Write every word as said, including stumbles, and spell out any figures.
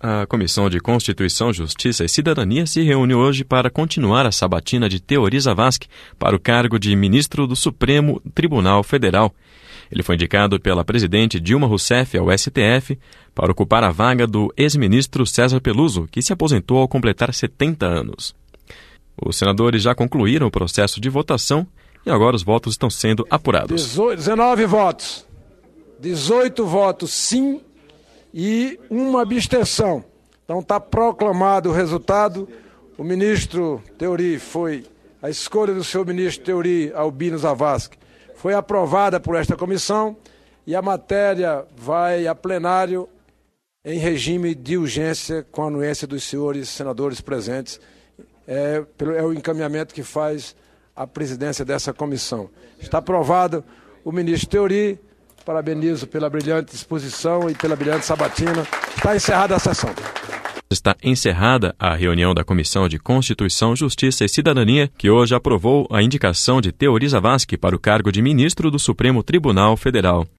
A Comissão de Constituição, Justiça e Cidadania se reúne hoje para continuar a sabatina de Teori Zavascki para o cargo de ministro do Supremo Tribunal Federal. Ele foi indicado pela presidente Dilma Rousseff ao S T F para ocupar a vaga do ex-ministro César Peluso, que se aposentou ao completar setenta anos. Os senadores já concluíram o processo de votação e agora os votos estão sendo apurados. dezenove votos, dezoito votos sim e uma abstenção. Então está proclamado o resultado. O ministro Teori foi, a escolha do senhor ministro Teori Albino Zavascki foi aprovada por esta comissão e a matéria vai a plenário em regime de urgência com a anuência dos senhores senadores presentes. É, é o encaminhamento que faz a presidência dessa comissão. Está aprovado o ministro Teori. Parabenizo pela brilhante exposição e pela brilhante sabatina. Está encerrada a sessão. Está encerrada a reunião da Comissão de Constituição, Justiça e Cidadania, que hoje aprovou a indicação de Teori Zavascki para o cargo de ministro do Supremo Tribunal Federal.